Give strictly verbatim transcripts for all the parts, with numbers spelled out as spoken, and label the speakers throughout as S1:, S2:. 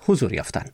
S1: حضور یافتن.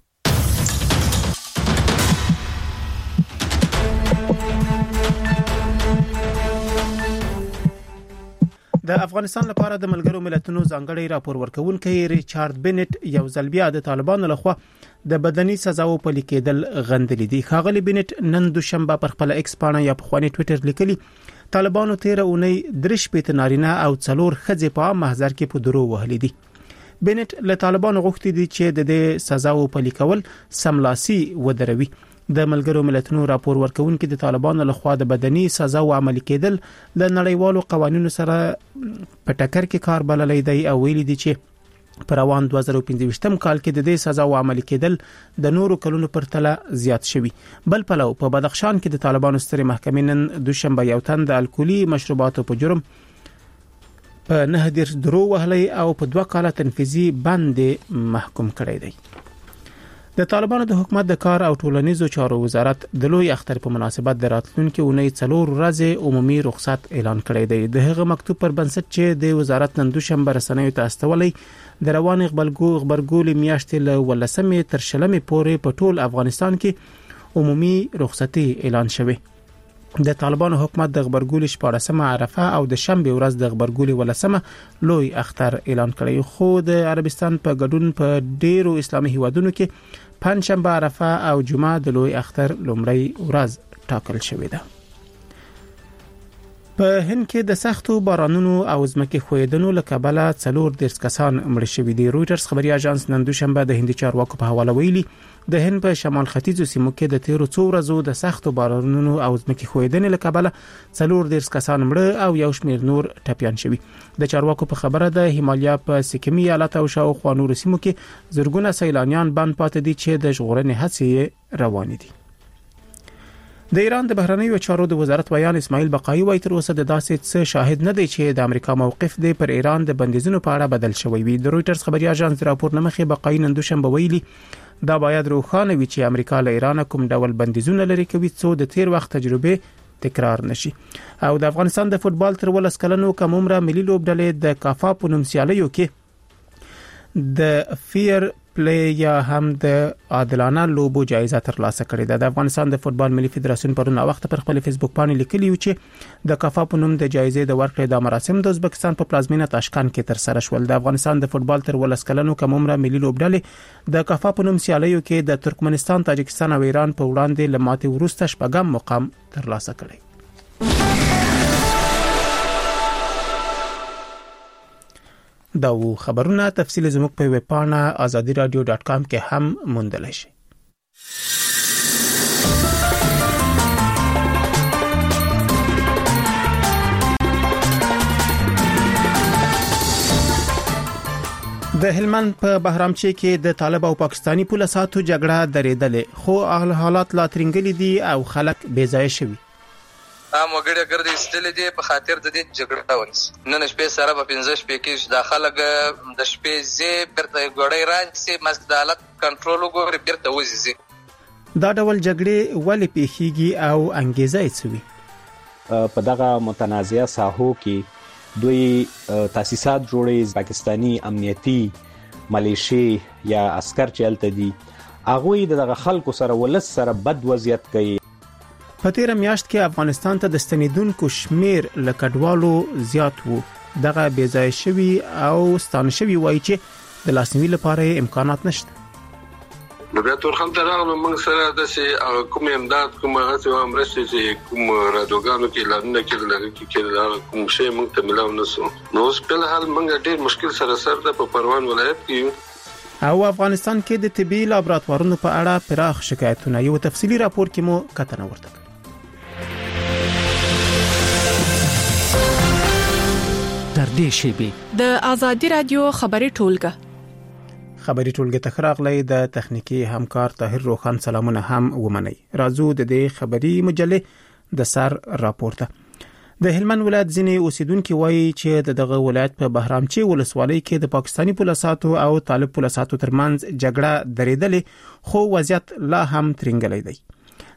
S1: د افغانستان لپاره د ملګرو ملتونو ځانګړی راپور ورکونکي ریچارډ بینټ یو ځل بیا د طالبانو لخوا د بدني سزاو پلي کېدل غندلي دي. ښاغلي بینټ نن دوشنبه پر خپل ایکس پاڼه یا په خواني ټوئیټر لیکلي طالبانو تیر اونۍ درش پېت نارینه او څلور خځې په محضر کې په درو وهلي دي. بینټ له طالبانو غوښتي دي چې د دې سزاو پلي کول سملاسي ودروي. د ملګرو ملتونو راپور ورکونکي د طالبانو لخوا د بدني سزا او عملي کېدل له نړیوالو قوانینو سره په ټکر کې کار بللی دی او ویلي دي چې په روان دوه زره پنځه کال کې د دې سزا او عملي کېدل د نورو کلونو پر تله زیات شوی. بل پلو په بدخشان کې د طالبانو سترې محکمې نن دوشنبه یو تن د الکولي مشروباتو په جرم په نه دیر درو وهلی او په دوه کاله تنفیذي باندې محکوم کړی دی. د طالبانو د حکومت د کار او ټولنیزو چارو وزارت د لوی اختر په مناسبت د راتلونکي اونۍ څلور ورځې عمومي رخصت اعلان کړی دی. د هغه مکتوب پر بنسټ چې د وزارت نن دوشنبه رسنیو ته استولی د روان خبرګول میاشتې له ولسمې تر شلمې پورې په ټول افغانستان کې عمومي رخصتي اعلان شوی. د طالبانو حکومت د خبرګول شپاړسمه عرفه او د شنبه ورځ د خبرګول ولسمه لوی اختر اعلان کړی. خو د عربستان په ګډون په ډیرو اسلامي هیوادونو کې پنځشنبه عرفه او جمعه د لوی اختر لومړی ورځ ټاکل شوې ده. په هند کې د سختو بارانونو او ځمکې ښویدنو له کبله څلور دیرش کسان مړه شوي دي. رویټرز خبري اژانس نن دوشنبه د هندي چارواکو په حواله ویلي د هند په شمال ختیځو سیمو کې د تیرو څو ورځو د سختو بارانونو او ځمکې ښویدنې له کبله څلور دیرش کسان مړه او یو شمېر نور ټپیان شوي. د چارواکو په خبره ده هیمالیا په سکمي ایالت او شاوخوا نورو سیمو کې زرګونه سیلانیان بند پاتې دي چې د ژغورنې هڅې روانې دي. د ایران د بهرنیو چارو د وزارت ویان اسماعیل بقایي وايي تر اوسه د داسې څه شاهد نه دی چې د امریکا موقف دی پر ایران د بندیزونو په اړه بدل شوی وي. د رویټرز خبري اژانس راپور نمخې بقایي نن دوشنبه ویلي دا باید روښانه وي چې امریکا له ایران کوم ډول بندیزونه لري کوي څو د تیر وخت تجربه تکرار نشي. او د افغانستان د فوتبال تر ولس کلنو کم عمره ملي لوبډلې د کافا په نوم سیالیو کې د فیر پلی یا هم د عادلانه لوبو جایزه ترلاسه کړې ده. د افغانستان د فوتبال ملي فدراسیون پرون وخت پر خپل فیسبوک باندې لیکلی و چې د کافا په نوم د جایزې د ورکړې د مراسم د ازبکستان په پلازمینه تاشکند کې تر سره شول. د افغانستان د فوتبال تر ولس کلنو کم عمره ملي لوبډلې د کافا په نوم سیالیو کې د ترکمنستان، تاجکستان او ایران په وړاندې لماتې وروسته شپږم مقام ترلاسه کړی. دا و خبرونه تفصیل زموږ په ویب پاڼه آزادی رادیو ډاټ کام کې هم موندلای شئ. د هلمند په بهرامچی کې د طالب او پاکستانی پولیسو جګړه درېدلې خو حالات لا ترنګلې دي او خلک بې ځای شوي.
S2: ام وګړي ګرځي استلې دي په خاطر د دې جګړه ونس نن شپې سره په پنځه شپې کې داخله د شپې زی برته ګړې راځي مسک د حالت کنټرول وګوري برته وځي.
S1: دا ډول جګړې ولې پیښیږي او انګیزه یې څه وي؟
S3: په دغه متنازعه ساحو کې دوی تاسیسات جوړې پاکستانی امنیتي ملیشي یا عسكر چلته دي هغه د خلکو سره ولس سره بد وضعیت کوي.
S1: په تیر میاشت کې افغانستان ته د ستنیدونکو شمیر له کډوالو زیات وو. دغه بې ځای شوي او ستانه شوي وایي چې د لاسنیوي لپاره امکانات نشته.
S4: نو بیا تور خلک راغلو موږ سره د کوم امداد کوم هغه امرسته چې کوم رادوګانو کې لانه کې لږ کې کوم شی موږ ته ملاو نسو. نو په حال موږ ډیر مشکل سره سره د پروان ولایت کې
S1: او افغانستان کې د طبي لابراتوارونو په اړه پراخ شکایتونه یو تفصیلی راپور کې مو کتنه ورته.
S5: در دې شیبه د آزادی رادیو خبري ټولګه
S1: خبري ټولګه تخراغلې د تخنیکی همکار طاهر روخان سلامونه هم ومني. راځو د دې خبري مجله د سر راپورته. د هلمند ولایت ځینې اوسیدونکو وایي چې دغه ولایت په بهرامچی ولسوالۍ کې د پاکستانی پولیسو او طالب پولیسو ترمنځ جګړه درېدلې خو وضعیت لا هم ترنګلې دی.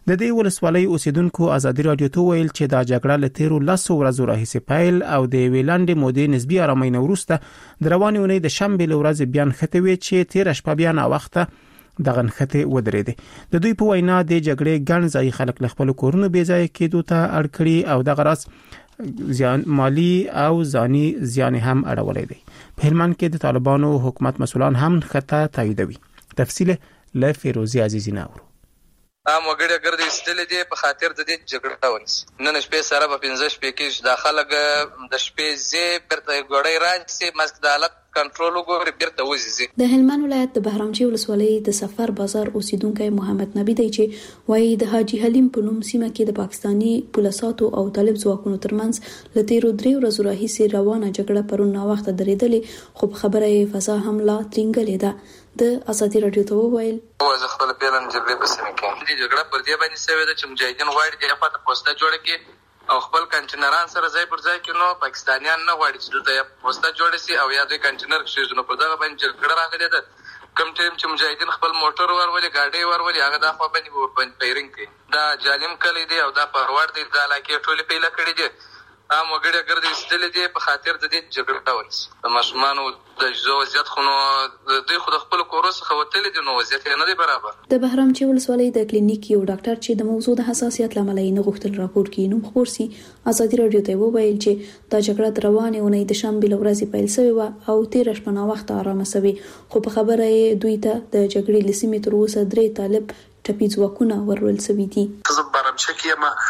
S1: د دې ولسوالۍ اوسیدونکو ازادي رادیو ته ویل چې دا جګړه له تیرو لسو ورځو راهیسې پیل او د ویلاندې مودې نسبی آرامۍ نه وروسته د روانې اونۍ د شنبې له ورځې بیان خته وی چې تیر شپه بیا نا وخته د غنخته ودرېده. د دوی په وینا د جګړې ګڼ ځای خلک له خپل کورونو بې ځای کېدو ته اړ کړي او د غرض زیان مالی او ځاني زیان هم اړولې دي. په هلمند کې د طالبانو حکومت مسولان هم خطه تاییدوي. تفصیل له فیروزی عزیزی ناورو.
S2: ام وګړي ګرځي استلې دي په خاطر د دې جګړه ونس نن شپې سره په پنځه شپې کې داخله د شپې زی برته ګړې راځي مسک د حالت کنټرول وګوري بیرته وځي.
S6: د هلمند ولایت د بهرامچی ولسوالۍ د سفر بازار اوسیدونکو محمد نبی دی چې وایي د حاجی حلیم په نوم سیمه کې د پاکستانی پولیساتو او طالب ځواکونو ترمنځ له تیرو درې ورځو راهیسې روانه جګړه پرون نا وخت درېدلې خو خبره یې فضا هم لا ترنګلې ده. د ازادي رادیو ته وویل
S2: اوس خپل پیلن جګړه په سیمه کې د جګړه پر دې باندې سوي د چمجاهدین غواړي د افات پوسټه جوړه کړي او خپل کنټینران سره ځای پر ځای کې نو پاکستانیان نه غواړي چې دلته پوسټه جوړه شي او یا د کنټینر کې شنو په دغه باندې جګړه راغلې ده. کم ټیم چې مجاهدین خپل موټر ورولي گاډي ورولي هغه د خو باندې باندې پیرنګ کوي. دا جالم کلی دی او دا پرور دی د علاقې ټولې پیله کړې دي. ام وګړي ګرځي استلې دي په خاطر د دې جګړه ونس د ماشومانو د جزو وضعیت خو نو د خود خپل کورس خوتل دي نو وضعیت نه دی برابر.
S6: د بهرامچی ولسوالۍ د کلینیک یو ډاکټر چې د موضوع د حساسیت لامل یې نه غوښتل راپور کړي نو خبر سي ازادي رادیو ته وویل چې دا جګړه د روانې اونۍ د شنبې ورځې پیل شوې و او تیر شپه نا وخت آرامه شوې خو په خبره یې دوی ته د جګړې لسیمې تر اوسه درې طالب ټپي ځواکونه ورول شوي دي.
S7: زه بهرامچی کې ما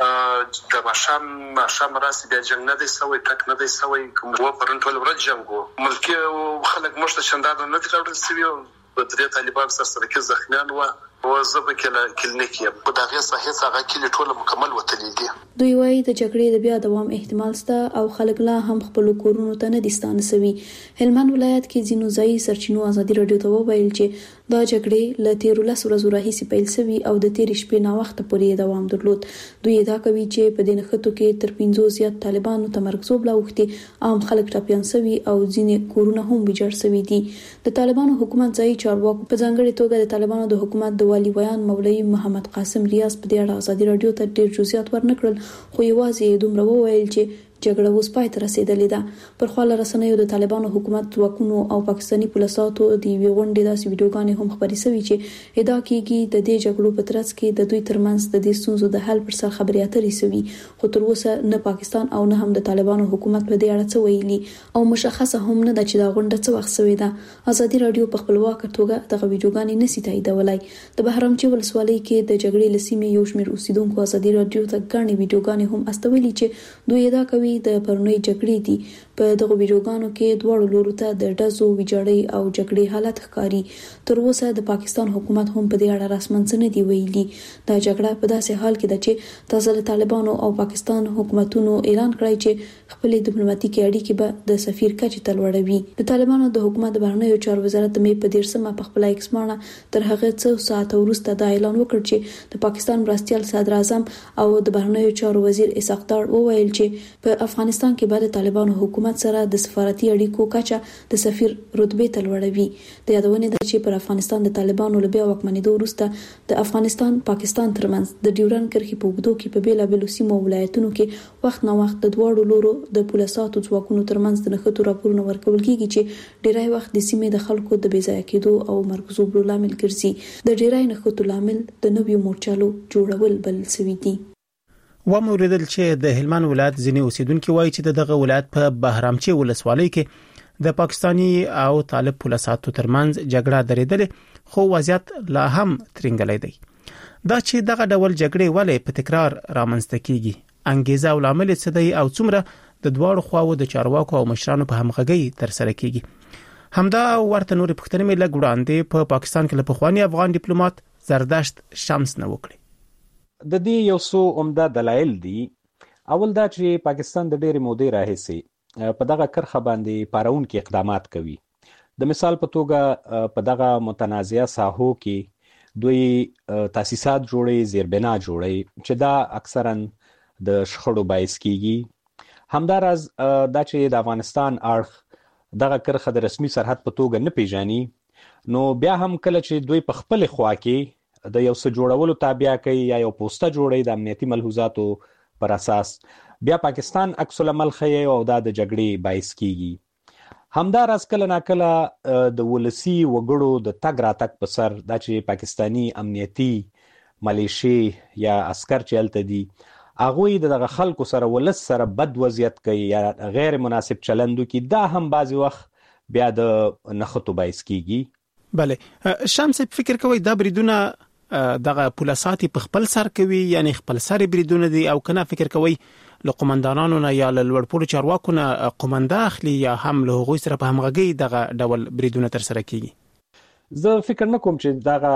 S7: د ماشام ماشام راسي د جنگ نه دی سوی تک نه دی سوی کوم و پرون ټول ورځ جنگ وو ملکی خلک مشته چندان نه دي راوړل سوي په درې طالبان سره سره کې زخمیان و او زه په کله کلینیک یم په دغه صحیح څنګه کې ټول مکمل وتلی دي.
S6: دوی وايي د جګړې د بیا دوام احتمال شته او خلک لا هم خپل کورونو ته نه دي ستانه سوي. هلمند ولایت کې ځینو ځای سرچینو ازادي رادیو ته وویل چې دا جګړې له تیرو لسو ورځو راهیسې پیل شوي او د تیرې شپې نا وخته پورې دوام درلود. دوی دا کوي چې په دې نښتو کې تر پنځو زیات طالبانو تمرکز وبلاوختي عام خلک ټاپیان سوي او ځینې کورونه هم ویجاړ سوي دي. د طالبانو حکومت ځای چارواکو په ځانګړي توګه د طالبانو د حکومت د والی ویان مولوی محمد قاسم ریاض په دې اړه ازادي رادیو ته ډېر جزئیات ورنکړل خو یوازې دومره وویل چې جګړه اوس پای ته رسیدلې ده. پر خوا له رسنیو د طالبانو حکومت ځواکونو او پاکستاني پولیساتو د یوې غونډې داسې ویډیوګانې هم خپرې شوې چې ادعا کیږي د دې جګړو په ترڅ کې د دوی ترمنځ د دې ستونزو د حل پر سر خبرې اترې شوې خو تر اوسه نه پاکستان او نه هم د طالبانو حکومت په دې اړه څه ویلي او مشخصه هم نه ده چې دا غونډه څه وخت شوې ده. ازادي رادیو په خپلواک توګه دغه ویډیوګانې نشي تاییدولای. د بهرامچی ولسوالۍ کې د جګړې لسیمې یو شمېر اوسیدونکو ازادي رادیو ته ګڼې ویډیوګانې هم استولې چې دوی ادعا کوي د پرونی جګړې دي. په دغه ویډیوګانو کې دواړو لورو ته د ډزو ویجاړۍ او جګړې حالت ښکاري. تر اوسه د پاکستان حکومت هم په دې اړه رسماً څه نه دي ویلي. دا جګړه په داسې حال کې ده چې تازه له طالبانو او پاکستان حکومتونو اعلان کړی چې خپلې ډیپلوماټیکي اړیکې به د سفیر کچې ته لوړوي. د طالبانو د حکومت د بهرنیو چارو وزارت د مې په دیرشمه په خپل ایکس باندې تر هغه څو ساعت وروسته دا اعلان وکړ چې د پاکستان مرستیال صدر اعظم او د بهرنیو چارو وزیر اسحاق دار وویل چې په افغانستان کې بعد طالبانو حکومت سره د سفارتي اړیکو کچه د سفیر رتبه ته لوړوي. د یادونې ده چې پر افغانستان د طالبانو له بیا واکمنېدو وروسته د افغانستان پاکستان ترمنځ د ډیورنډ کرښې په اوږدو کې په بیلابېلو سیمو او ولایتونو کې وخت نا وخت د دواړو لورو د پولیساتو ځواکونو ترمنځ د نښتو راپورونه ورکول کیږي چې ډیری وخت د سیمې د خلکو د بې ځایه کېدو او مرکزو بلو لامل ګرځي. د ډیری نښتو لامل د نویو مورچلو جوړول بلل شوي دي.
S1: و موریدل چې د هلمند ولایت ځینې اوسیدونکو وایي چې دغه ولایت په بهرامچی ولسوالۍ کې د پاکستاني او طالب پولیساتو ترمنځ جګړه درېدلې خو وضعیت لا هم ترنګلې دی. دا چې دغه ډول جګړې ولې په تکرار رامنځته کیږي انګیزه او لامل څه دی او څومره د دواړو خواو د چارواکو او مشرانو په همغږۍ تر سره کیږي. همدا ورته نور پښتنې مې لګ وړاندې په پاکستان کې له پخوانی افغان ډیپلوماټ زردشت شمس نه وکړي.
S3: د دې یو څو عمده دلایل دي. اول دا چې پاکستان د ډېرې مودې راهیسې په دغه کرخه باندې پارونکي اقدامات کوي. د مثال په توګه په دغه متنازعه ساحو کې دوی تاسیسات جوړي زیربنا جوړي چې دا اکثرا د شخړو باعث کیږي. همدارز دا چې د افغانستان اړخ دغه کرخه د رسمي سرحد په توګه نه پیژني نو بیا هم کله چې دوی په خپل خوا کې د یو څه جوړولو تابع کوي یا یو پوسټه جوړي د امنیتي ملحوظاتو پر اساس، بیا پاکستان عکس العمل ښيي او دا د جګړې باعث کیږي. همداراز کله ناکله د ولسی وګړو د تګ راتګ په سر دا چې پاکستانی امنیتي ملیشي یا عسكر چې هلته دي هغوی دغه خلکو سره ولس سره بد وضعیت کوي یا غیر مناسب چلند کوي، دا هم بعضی وخت بیا د نخښتو باعث کیږي.
S1: بله شمس فکر کوي دا بریدونه دغه پولیسات په خپل سر کوي، یعنی خپل سر بریدونه دي، او کنه فکر کوي له قومندانانو نه یا له لوړپوړو چارواکو نه قومنده اخلي یا هم له هغوی سره په همغږي دغه ډول بریدونه تر سره کیږي؟
S3: زه فکر نه کوم چې دغه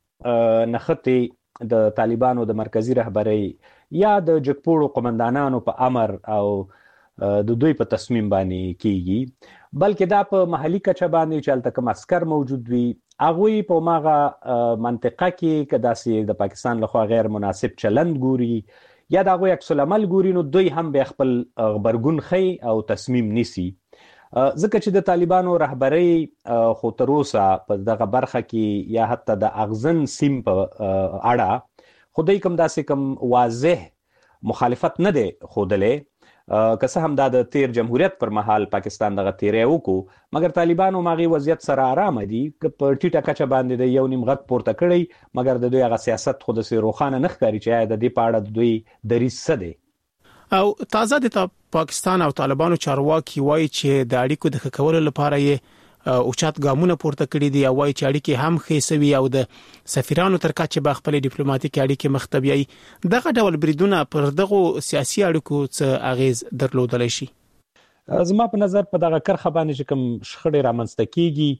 S3: نخښتې د طالبانو د مرکزی رهبری یا د جګپوړو قومندانانو په امر او د دوی په تصمیم باندې کیږي، بلکې دا په محلي کچه باندې چې هلته کوم عسكر موجود وي هغوی په ماغه منطقه کې کدا سي د پاکستان لخوا غیر مناسب چلند ګوري یا د هغوی عکس العمل ګوري، نو دوی هم به خپل غبرګون خي او تصمیم نیسي. ځکه چې د طالبانو رهبری خو تر اوسه په دغه برخه کې یا حتی د اغزن سیم په اړه خدای کوم داسې کوم واضح مخالفت نه دی ښودلی، که څه هم دا د تیر جمهوریت پر مهال پاکستان دغه تیری وکړو، مګر طالبانو ماغي وضعیت سره آرامه دي که په ټیټه کچه باندې د یو نیم غږ پورته کړی، مګر د دوی هغه سیاست خو داسې روښانه نه ښکاري چې د دې په اړه د دوی دریځ څه دی.
S1: او تازه د پاکستان او طالبانو چارواکي وایي چې د اړیکو د ښه کولو لپاره یې اوچات ګامونه پورته کړي دي، او وایي چې اړیکې هم ښې سوي او د سفیرانو تر کچه به خپل ډیپلوماټیک اړیکې مخ ته بیایي. دغه ډول بریدونه پر دغه سیاسي اړیکو څه اغیز درلودلی شي؟
S3: زما په نظر په دغه کرخه باندې چې کوم شخړې رامنځته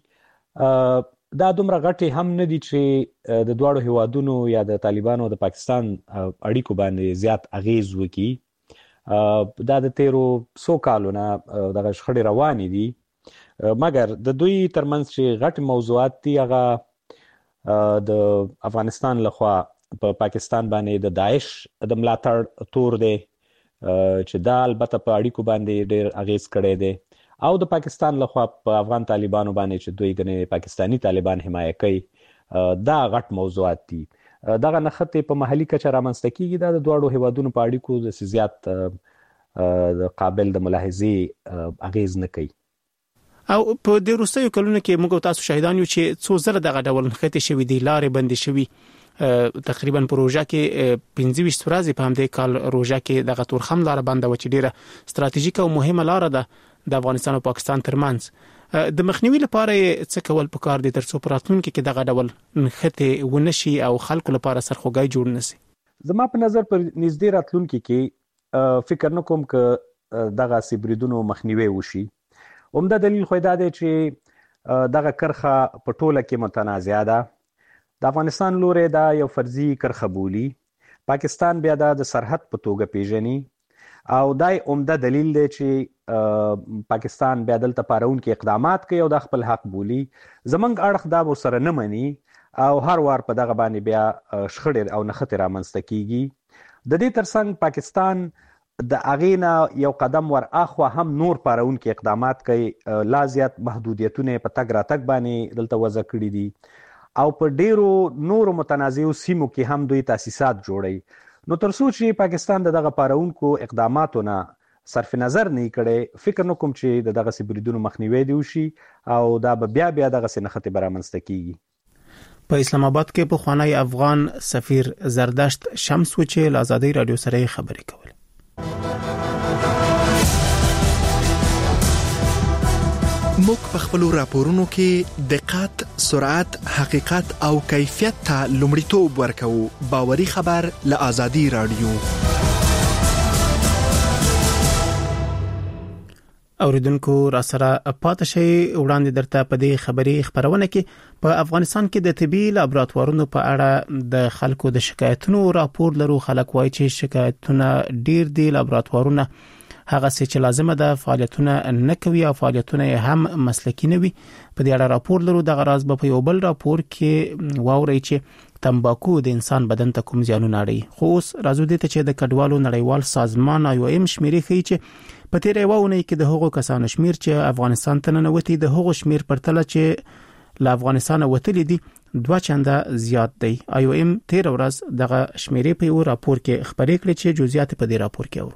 S3: کیږي دا دومره غټي هم نه دي چې د دواړو هیوادونو یا د طالبانو او د پاکستان اړیکو باندې زیات اغیز وکړي. دا د تیرو څو کالو نه دغه شخړې روانې دي، مګر د دوی ترمنځ چې غټ موضوعات دي هغه د افغانستان لخوا په پاکستان باندې د داعش د ملاتړ تور دی چې دا البته په اړیکو باندې ډېر اغیز کړی دی، او د پاکستان لخوا په افغان طالبانو باندې چې دوی غني پاکستانی طالبان حمایه کوي، دا غټ موضوعات دي. دغه نخښتې په محلي کچه رامنځته کیږي، دا د دواړو هیوادونو په اړیکو د زیات د قابل د ملاحظې اغیز نه کوي.
S1: او په د وروستیو کلونو کې موږ تاسو شاهدان یو چې څو زره دغه ډول نښتې شوي دي، لارې بندې شوي، تقریبا په روژه کې پنځه ویشت ورځې په همدې کال روژه کې دغه تورخم لاره بنده و چې ډیره ستراتیژیک او مهمه لاره ده د افغانستان او پاکستان ترمنځ. د مخنیوي لپاره څه کول پکار دي ترڅو په راتلونکي کې دغه ډول نښتې ونشي او خلکو لپاره سرخوږی جوړ نشي؟
S3: زما په نظر پر نږدې راتلونکي کې فکر نه کوم که دغه سیبریدونو مخنیوي وشي. عمده دلیل خو دا دی چې دغه کرخه په ټوله کې متنازعه ده. د افغانستان لوري دا یو فرضي کرخه بولی، پاکستان بیا دا د سرحد په توګه پیژني، او دای عمده دلیل دی چې پاکستان بیا دلته پارونکي اقدامات کوي او د خپل حق بولی. زمنګ اړخ دا ورسره نه مني او هر وار په دغه باندې بیا شخړې او نښتې رامنځته کیږي. د دې ترڅنګ پاکستان د اغینا یو قدم ور اخوا هم نور پارونکي اقدامات کوي، لا زیات محدودیتونه په تګ راتګ باندې دلته وضع کړی دي، او په ډیرو نورو متنازعو سیمو کې هم دوی تاسیسات جوړي. نو تر څو چې پاکستان دغه پارونکو اقداماتو نه صرف نظر نه کړي، فکر نه کوم چې دغه سیبریدونو مخنیوي دی وشي او دا بیا بیا دغه سنخته برامنځته کیږي.
S1: په اسلام آباد کې په خوانی افغان سفیر زردشت شمس و چې له آزادۍ رادیو سره خبرې کولې.
S8: موږ په خپل راپورونو کې دقت، سرعت، حقیقت او کیفیت ته لومړیتوب ورکوو. باوري خبر له آزادۍ رادیو.
S1: اوریدونکو را سره پاتې شي، وړاندې درته په دې خبري خبرونه کې په افغانستان کې د طبي لابراتوارونو په اړه د خلکو د شکایتونو راپور لرو. خلک وایي چې شکایتونه ډیر دي، لابراتوارونه هغه څه چې لازمه ده فعالیتونه نه کوي او فعالیتونه هم مسلکي نه وي. په دې اړه راپور لرو. د غراز په یو بل راپور کې واوري چې تمباکو د انسان بدن ته کوم زیانونه اړي. خو اوس راځو دې ته چې د کډوالو نړیوال سازمان آی او ایم شمیرې ښیي چې په تیر یو ونه کې د هغو کسانو شمیر چې افغانستان ته ننوتي د هغو شمیر پرتله چې له افغانستان وتلي دي دوه چنده زیات دی. آی او ام تیر ورځ دغه شمیرې په یو راپور کې خبرې کړې چې جزئیات په دې راپور کې اورو.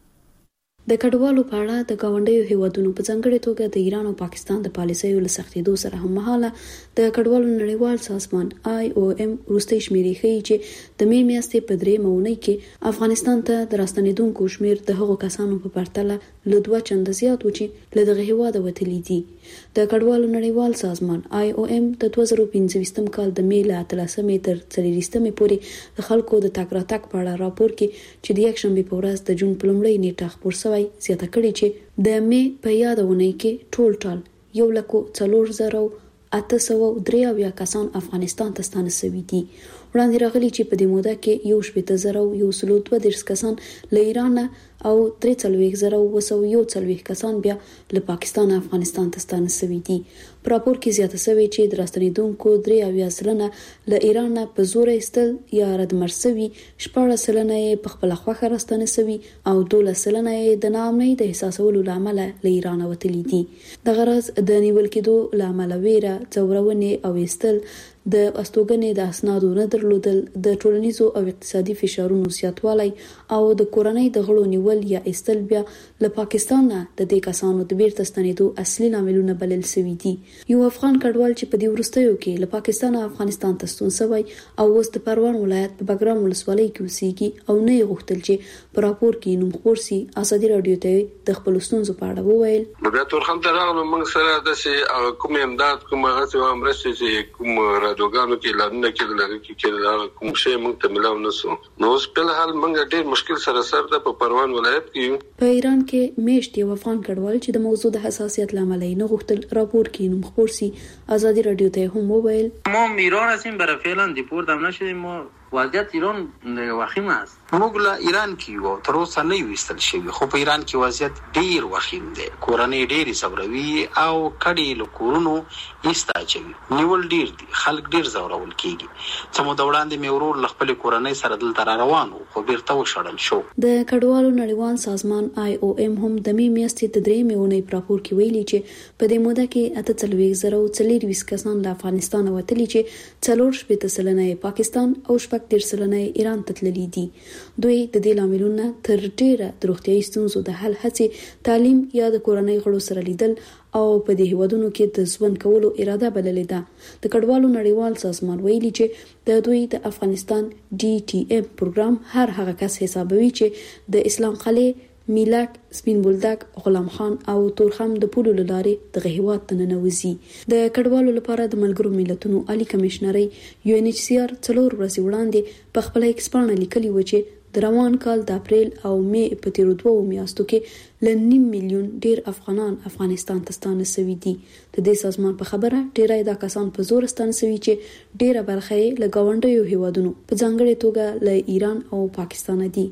S6: د کډوالو په اړه د گاونډیو هیوادونو په ځانګړي توګه د ایران او پاکستان د پالیسیو له سختېدو سره هم مهاله د کډوالو نړیوال سازمان آی او ام وروستي شمیرې ښیي چې د می میاشتې په درې مونۍ کې افغانستان ته د راستنېدونکو شمیر د هغو کسانو په پرتله له دوه چنده زیات و چې له دغه هیواده وتلي دي. د کډوالو نړیوال سازمان آی او ام د دوه زره پنځه کال د می له اتلسمې تر څلوېښتمې پورې د خلکو د تګ راتګ په اړه راپور کې چې د یکشنبې په ورځ د جون په لومړۍ نیټه خپور شوی زیاته کړې چې د می په یادونه کې ټول ټال یو لکو څلور زره اته سوه درې اویا کسان افغانستان ته ستانه شوي دي. وړاندې راغلي چې په دې موده کې یو شپېته زره یو سل دوه دېرش کسان له ایران او درې څلوېښت زره اوه سوه یو څلوېښت کسان بیا له پاکستان افغانستان ته ستانه شوي دي. په راپور کې زیاته شوې چې د راستنېدونکو درې اویا سلنه له ایران په زور ایستل یا ردمر شوي، شپاړس سلنه یې په خپله خوښه راستنه شوي او دولس سلنه یې د ناامنۍ د احساسولو له امله له ایران وتلي دي. دغه راز د نیول کېدو له امله ویره، ځورونې او ایستل، د استوګنې د اسنادو نه درلودل، د ټولنیزو او اقتصادي فشارونو زیاتوالی او د کورنۍ د غړو نیول یا ایستل بیا له پاکستان نه د دې کسانو د بیرته ستنېدو اصلي لاملونه بلل شوي دي. یو افغان کډوال چې په دې وروستیو کې له پاکستان افغانستان ته ستون شوی او اوس د پروان ولایت په بګرام ولسوالۍ کې اوسېږي او نه یې غوښتل چې په راپور کې نوم خپور سي، ازادي راډیو ته د خپلو ستونزو په اړه وویل.
S4: نو بیا تورخم ته راغلو، موږ سره داسې کوم امداد کوم هڅې او مرستې چې کوم رادیوګانو کې اعلانونه کېدل هغه کې کېدل کوم شی موږ ته ملاو نه سو. نو اوس په حال موږ ډېر مشکل سره سر ده په پروان ولایت کې.
S6: په ایران کې میشت یو افغان کډوال چې د موضوع د حساسیت لامل نه غوښتل راپور کې نوم خپور سي، ازادي راډیو ته هم وویل.
S9: ما ایران هستیم، برای فعلا دیپورت هم نشدیم. ما وضعیت ایران وخیم است.
S10: موږ له ایران کې یو تر اوسه نه وستل شوی، خو په ایران کې وضعیت ډیر وخیم دی. کورنۍ ډېرې صبروي او کډې له کورونو ایسته اچوي. نیول ډیر دي، خلک ډیر ځورول کېږي. څه موده وړاندې مې ورور له خپلې کورنۍ سره دلته را روان و، خو بیرته وشړل شو.
S6: د کډوالو نړیوال سازمان آی او ام هم د می میاشتې د درېیمې اونۍ په راپور کې ویلي چې په دې موده کې اته څلوېښت زره څلوېښت کسان له افغانستان وتلي چې څلور شپېته سلنه یې پاکستان او شپږ دېرش سلنه یې ایران ته تللي دي. دوی د دې لاملونه تر ډیره د روغتیايي ستونزو د حل هڅې، تعلیم یا د کورنۍ غړو سره لیدل او په دې هیوادونو کې د ژوند کولو اراده بللې ده. د کډوالو نړیوال سازمان ویلي چې د دوی د افغانستان ډي ټي ایم پروګرام هر هغه کس حسابوي چې د اسلام قلعه، میلک، سپین بولدک، غلام خان او تورخم د پولو لارې دغه هیواد ته ننوځي. د کډوالو لپاره د ملګرو ملتونو عالی کمشنري یو ان ایچ سی آر څلور ورځې وړاندې په خپل ایکسپانه لیکلي و چې د روان کال د اپریل او می په تیرو دوو میاشتو کې له نیم میلیون ډیر افغانان افغانستان ته ستانه شوي دي. د دې سازمان په خبره ډیری دا کسان په زور ستانه شوي چې ډیره برخه یې له ګاونډیو هیوادونو په ځانګړي توګه له ایران او پاکستان دي.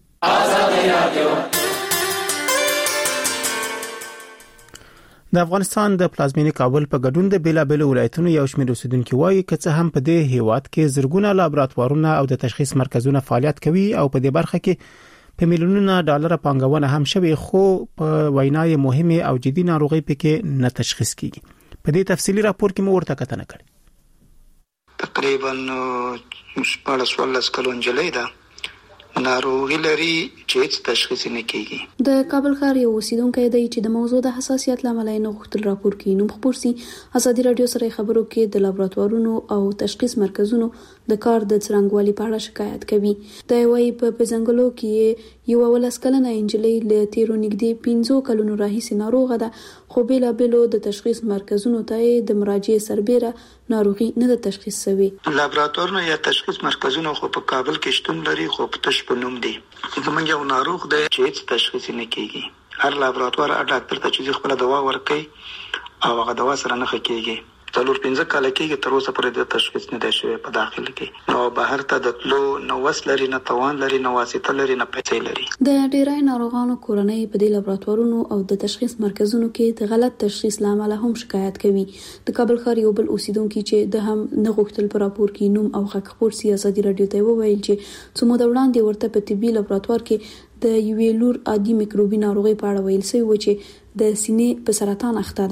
S1: ازادي راډیو د افغانستان د پلازمینې کابل په ګډون د بیلابېلو ولایتونو یو شمېر اوسیدونکو وایي چې څه هم په دې هیواد کې زرګونه لابراتوارونه او د تشخیص مرکزونه فعالیت کوي او په دې برخه کې په میلیونونو ډالر پانګونه هم شوي، خو په وینای مهمه او جدي ناروغي پکې نه تشخیص کیږي. په دې تفصیلی راپور کې مو ورته کتنه کړې.
S11: تقریبا شپږ ولس کلون جلې ده ناروغي لري چې هیڅ تشخیص نه کیږي.
S6: د کابل ښار یو اوسیدونکی دی چې د موضوع د حساسیت لامل نه غوښتل راپور کې نوم خپور سي. ازادي راډیو سره خبرو کې د لابراتوارونو او تشخیص مرکزونو د کار د څرنګوالي په اړه شکایت کوي. د وای په پزنګلو کې یو ولس کلنه انجلۍ له تیرو نږدې پنځو کلونو راهیسې ناروغه ده، خو بیلابېلو د تشخیص مرکزونو ته د مراجعې سربېره ناروغي نه ده تشخیص شوې.
S11: لابراتوارونه یا تشخیص مرکزونه خو په کابل کې شتون لري، خو په تش په نوم دي. زمونږ یو ناروغ دی چې هیڅ تشخیص نه کیږي. هر لابراتوار ډاکټر ته چې خپل دوا ورکړي او هغه دوا سره نه ښه څلور پنځه کال کېږي تر اوسه پورې د تشخیص نه دی شوی په داخله کې. نو بهر ته د تلو نو وس لري، نه توان لري، نه واسطه لري، نه پیسې لري.
S6: د ډیری ناروغانو کورنۍ په دې لابراتوارونو او د تشخیص مرکزونو کې د غلط تشخیص لامل هم شکایت کوي. د کابل ښار یو بل اوسیدونکو چې د هم نه غوښتل په راپور کې نوم او غږ خپور سي ازادي راډیو ته وویل چې څو موده وړاندې ورته په طبي لابراتوار کې د یوې لور عادي میکروبي ناروغي په اړه ویل شوی و چې د سینې په سرطان اخته ده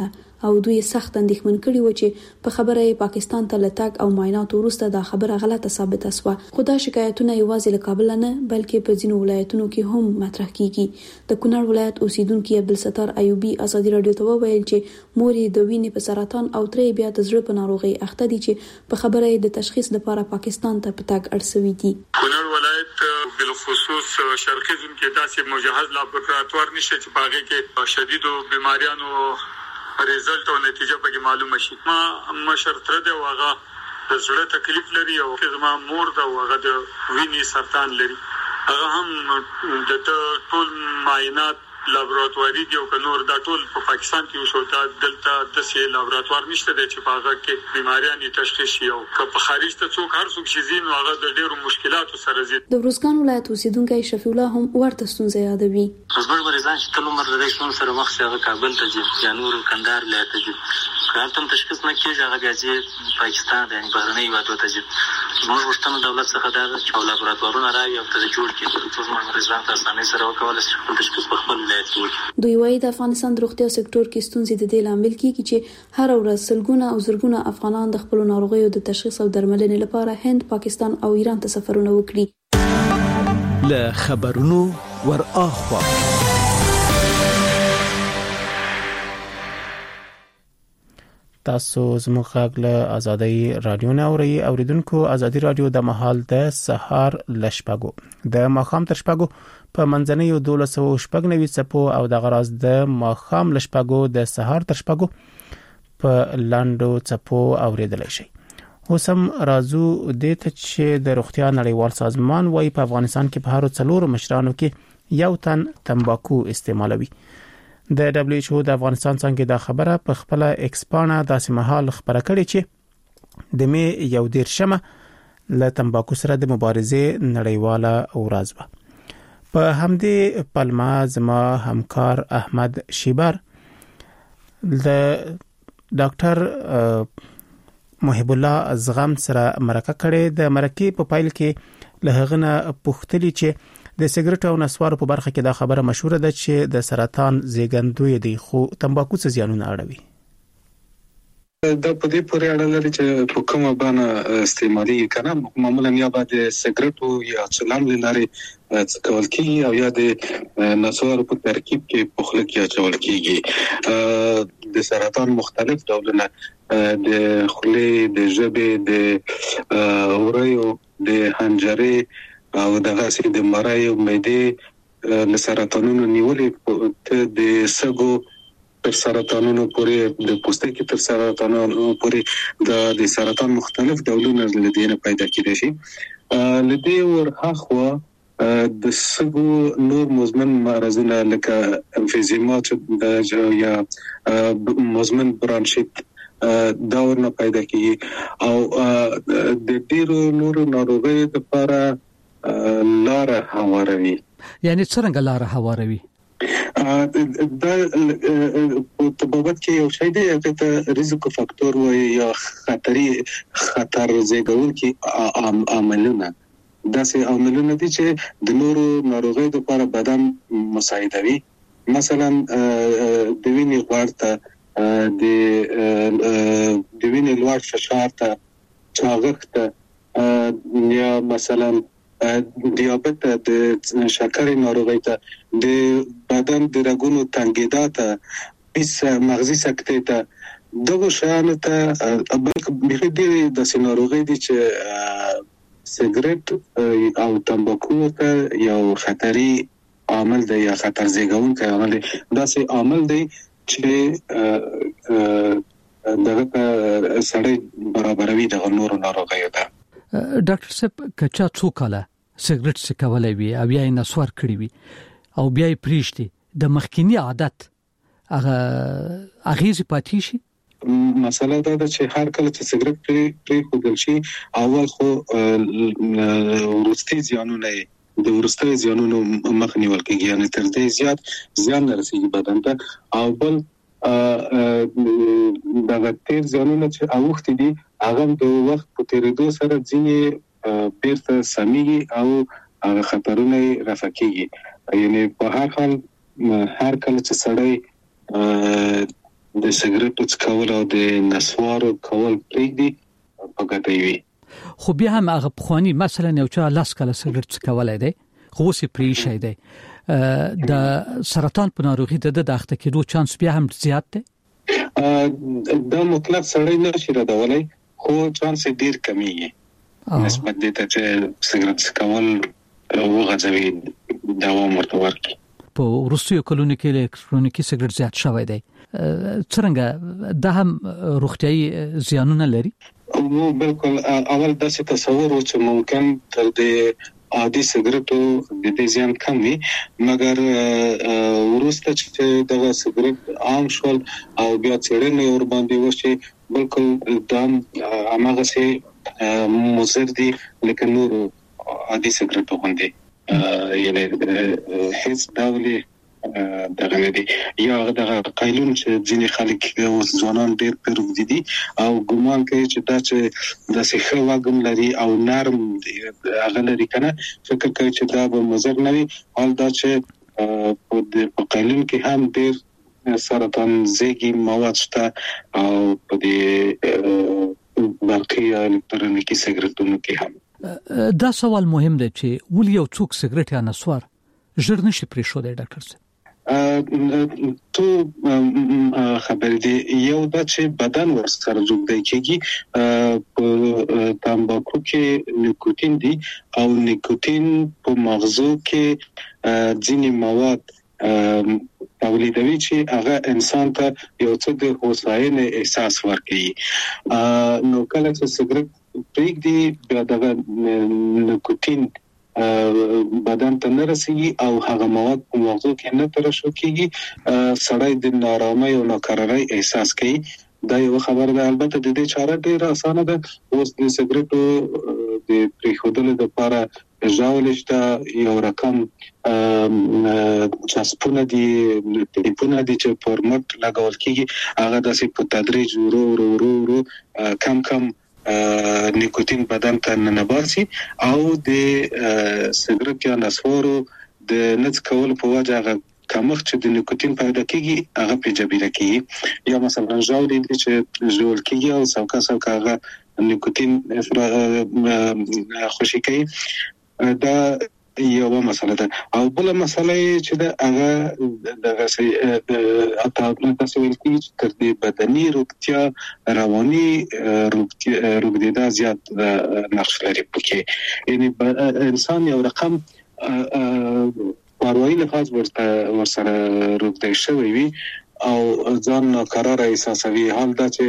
S6: او دوی سخت اندېښمن کړي و چې په خبره پاکستان ته لټاک او معاینات وروسته دا خبره غلطه ثابته شوه. خو دا شکایتونه یوازې له کابل نه بلکې په ځینو ولایتونو کې هم مطرح کیږي. د کونړ ولایت اوسیدونکو عبدالستار ایوبی ازادي رادیو ته وویل چې مور یې د وینې په سرطان او ترې بیا د زړه په ناروغي اخته دي چې په خبره د تشخیص لپاره پاکستان ته پتاګ اړسوي دي.
S12: کونړ ولایت بالخصوص شرقي زون کې داسې مجهز لابراتوار نشته چې باغې کې شدیدو بیماریانو ریزلټ او نتیجه پکې معلومه شي. ما مشر تر دی واغه د زړه تکلیف لري او زما مور دا واغه د وینې سرطان لري. هغه هم د ټول معاینات لابراتواري دی او نور دا ټول په پاکستان کې وشو. دا دلته د سي لابراتوار نشته د چې باغه کې بیماریانو تشخیص شي او په خارج ته څوک هر څوک شي زین هغه د ډیرو مشکلاتو سره زی.
S6: د روزګان ولایت اوسیدونکو شفیع الله هم ورته ستونزې یادوي.
S13: خبر ورزان چې تل عمر د ریښتون سره مخ هغه کابل ته ځي یا نور کندهار ولایت ته ځي. کارتم تشخیص نه کیږي هغه بیا پاکستان د بهرنۍ هیوادو ته ځي. موږ وشتنو دولت څخه دا چې لابراتوارونه راوي او ته جوړ کړي چې موږ مریضان ته اسانه سره وکولای شو خپل تشخیص په خپل
S6: دوی وايي د افغانستان د روغتیا سکتور کې ستونزې د دې لامل کیږي چې هر ورځ سلګونه او زرګونه افغانان د خپل ناروغیو د تشخیص او درملنې لپاره هند، پاکستان او ایران ته سفرونه وکړي.
S8: له خبرونو ور اخوا
S1: تاسو زموږ غږ له آزادۍ رادیو نه اورئ. اوریدونکو آزادۍ رادیو د مهال د سهار لشپګو د ماخام تر شپګو په منځنیو دولسو شپږ نوي څپو او د غراز د ماخام لشپګو د سهار تر شپګو په لاندو څپو اوریدل شي. اوس هم راځو د ته چې د روغتیا نړیوال سازمان وايي په افغانستان کې په هر څلور مشرانو کې یو تن تمباکو استعمالوي. د دبليو ایچ او د افغانستان څنګه دا خبره په خپل ایکسپانا داسې مهال خبره کړې چې د می یو ډیر شمه له تمباکو سره د مبارزې نړیواله ورځ و. په همدې پلمه زما همکار احمد شیبر د ډاکټر محب الله زغم سره مرکه کړې. د مرکې په پایل کې له هغه پوښتنه چې د سیګریټ او نسوارو په برخه کې دا خبره مشهوره ده چې د سرطان زیږندوی دی، خو تمباکو څه زیانونه اړوي؟
S14: دا په دې پورې اړه لري چې په کومه باندې استعمالي کنه معمولا یا بعد سیګریټ او یا چلان لري څکول کیږي او یا د نسوارو په ترکیب کې په خله کې اچول کیږي. د سرطان مختلف ډولونه د خله، د ژبې، د اورایو، د حنجرې او د غاښ د مرایو، معدې له سرطانونو نیولې د سګو تر سرطانونو پورې، د پوستکي تر سرطانونو پورې د سرطان مختلف ډولونه لدينه پیدا کیدي شي. لدی ورخوا د سګو نور مزمن مرزونه لکه امفیزیمات یا مزمن برانشیت دا ورنه پیدا کیږي او د ډیرو نورو ناروغیو لپاره لار هواروي.
S15: یعنی څنګه لار هواروي؟
S14: دا په بابت کې یو شی دی چې ته ریسک فاکتور وایي یا خطري خطر زیږون کې عاملونه دا سه عاملونه دي چې د نورو ناروغیو لپاره بدن مساعدوي. مثلا د وینې غوړ ته د د وینې لوړ فشار ته چاغښت ته یا مثلا دیابت د شکر ناروغي ته د بدن د رګونو تنګیدا ته بیس مغزي سکتې ته دغه شان ته بلکې د د ناروغي دي چې سیګریټ او تمباکو ته یو خطري عامل دی یا خطر زیږونکی عامل دی. دا سه عامل دی چې دغه سړی برابروي د نورو ناروغیو ته.
S15: ډاکټر صاحب کچا څوکاله سیګریټ څکولای وي او بیا یې نسوار کړی وي او بیا یې پریشتي د مخکینی عادت هغه اغیز پاتې شي.
S14: مسله دا ده چې هر کله چې سیګریټ پری پری خودل شي اول خو ورستي زیانونه د ورستي زیانونو مخنیول کېږي، یعنی تر دې زیات زیان رسیږي بدن ته او بل دا تیر زیانونه چې اوخت دي هغه د وخت په تیریدو سره ځینې بیرته سميږي او هغه خطرونه رفع کېږي. یعنی په هر حال هر کله چې سړی د سیګریټو څکول او د نسوارو کول پرېږدي په ګټه وي.
S15: خو بیا هم هغه پخوانی مثلا یو چا لاس کله سیګریټ څکولای دی خو سي پری شي دی د سرطان په ناروغي د داخته کېدو چانس بیا هم زیات دی.
S14: دا مطلق سړی نشي ردولای خو چانس ډیر کمیږي نسبت دې ته چې سیګریټ څکول وغځوي دوام ورته ورکړي.
S15: په وروستیو کلونو کې الکترونیکي سیګریټ زیات شوی دی. څنګه دا هم روغتيایي زیانونه لري؟
S14: نو بالکل اول داسې تصور و چې ممکن تر دې عادي سیګریټو د دې زیان کم وي مګر ورسته چې دغه سیګریټ عام شول او بیا څېړنې ور باندې وشي بالکل دا هغه سي مضر دي لکه نور عادي سیګریټو باندې یعنی هیڅ ډول دغه نه دي یا دغه قایلون چې ځینې خلک او ځوانان ډېر پرودي دي او ګومان کوي چې دا چې د سیخه واګم لري او نرم هغه لري کنه فکر کوي چې دا به مضر نه وي حال دا چې په قایلون کې هم ډېر سرطان زیږي مواد شته او په دې باقي الکترونیکي سیګریټونو کې هم.
S15: دا سوال مهم دی چې ولې یو څوک سیګریټ یا نسوار ژر نشي پرې شو دی ډاکټر صاحب؟
S14: تو خبر دی یو د چې بدن ورسره جوړ کېږي په تمباکو کې نیکوتین دی او نیکوتین په مغزو کې ځینې مواد تولیدوي چې هغه انسان ته یو څه د هوساینې احساس ورکوي. نو کله چې سیګریټ پرېږدي بیا دغه نیکوتین بدن ته نه رسیږي او هغه مواد په مغزو کې نه ترشح کېږي سړی د نارامۍ او ناقرارۍ احساس کوي. دا یو خبر ده. البته د دې چاره ډیره اسانه ده. اوس د سیګریټو د پریښودلو لپاره ژاولشته یو رقم چسپونه دي ټیپونه دي چې پرمټ لګول کېږي هغه داسې په تدریج ورو ورو ورو کم کم نیکوتین بدن ته ننباسي او د سیګریټ یا نسوارو د نڅ کول په وجه هغه کمښت چې د نیکوتین پیدا کیږي هغه په جبیره کیږي یا مثلا ژاولې دي چې ژول کیږي او څوکا څوکا هغه نیکوتین خوشي کوي. دا یو مسله ده. او بل مسله چې دا هغه دغه سي اته تاسو ول کی تر دې بدني روغتیا رواني روغتیا روغتیا زیات نقش لري پکې. یعنی انسان یو رقم پروايي لحاظ ورته ورسره روغتیا شوی وي او ځان قرار احساسوي حال دا چې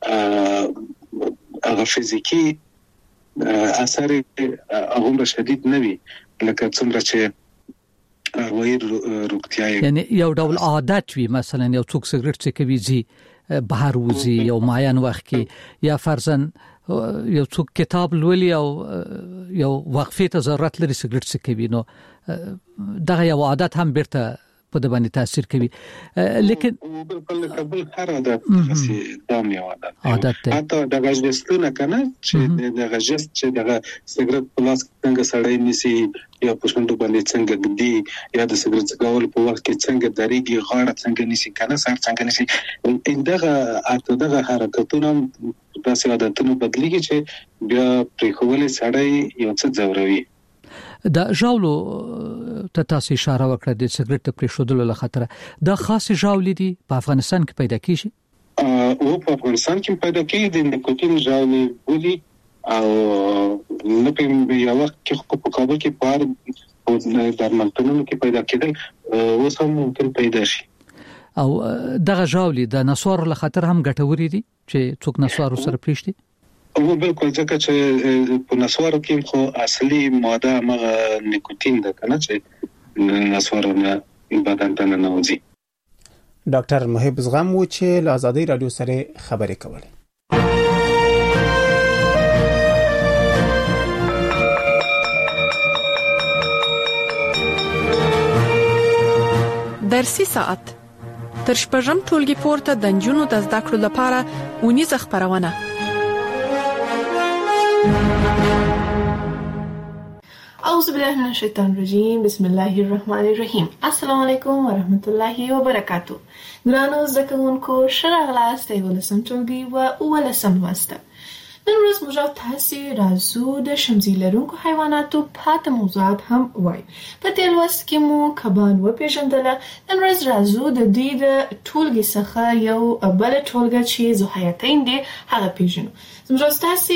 S14: هغه فزیکی اثر هغه شدید نه وي لکه څومره چې وایي روغتیا
S15: یعنی یو ډول عادت وي مثلا یو څوک سیګریټ څکوي زی بهر وزي یو معین وخت کې یا فرضاً یو څوک کتاب لولي او یو وقفه ته ضرورت لري سیګریټ څکوي نو دغه یو عادت هم بیرته په د باندې تاثیر کوي. لیکن
S14: بالکل قبول هر عادت خاصه دام یو عادت حتی دغه جستونه کنه چې دغه جست چې دغه سیګریټ پلاس څنګه سړی نسی یا پښتون باندې څنګه دی یا د سیګریټ څکول په وخت کې څنګه دریږي غاړه څنګه نسی کنه سر څنګه نسی دغه اته دغه حرکتونه داسې عادتونه بدلیږي چې بیا پرې کول سړی یو څه ځوروي.
S15: دا ژاولو ته تاسو اشاره وکړه د سیګریټ پرې شودلو له خطر دا خاص ژاولې دي په افغانستان کې پیدا کیږي
S14: او په افغانستان کې پیدا کیږي د نیکوتین ژاولې بولي او نه په یو وخت کې په کابل کې بار او درملتونونو کې پیدا کېدل اوس هم ممکن پیدا شي.
S15: او دغه ژاولې د نسوارو له خطر هم ګټوري دي چې څوک نسوارو سره پریشتي
S14: او بالکل ځکه چې په نسوارو کې خو اصلي ماده مغه نیکوتین ده کنه چې نسوارو نه بدن ته نه نوځي.
S1: ډاکټر محب زغم و چې له آزادۍ رادیو سره خبرې کولې.
S5: درسي ساعت تر شپږم ټولګي پورته د جنونو د زده کړو لپاره ونیزه خبرونه
S16: او اعوذ بالله من الشیطان الرجیم بسم الله الرحمن الرحیم. السلام علیکم ورحمت الله وبرکاتو. ګرانو زده کوونکو ښه راغلاست د یولسم ټولګي و اوولسم لوست. نن ورځ موږ تاسو راځو د شمزي لرونکو حیواناتو پاتې موضوعات هم وایو. په دې لوست کې مو کبان وپېژندله. نن ورځ راځو د دوی د ټولګي څخه یو بل ټولګه چې ذوحیاتین دي هغه پیژنو. زموږ تاسو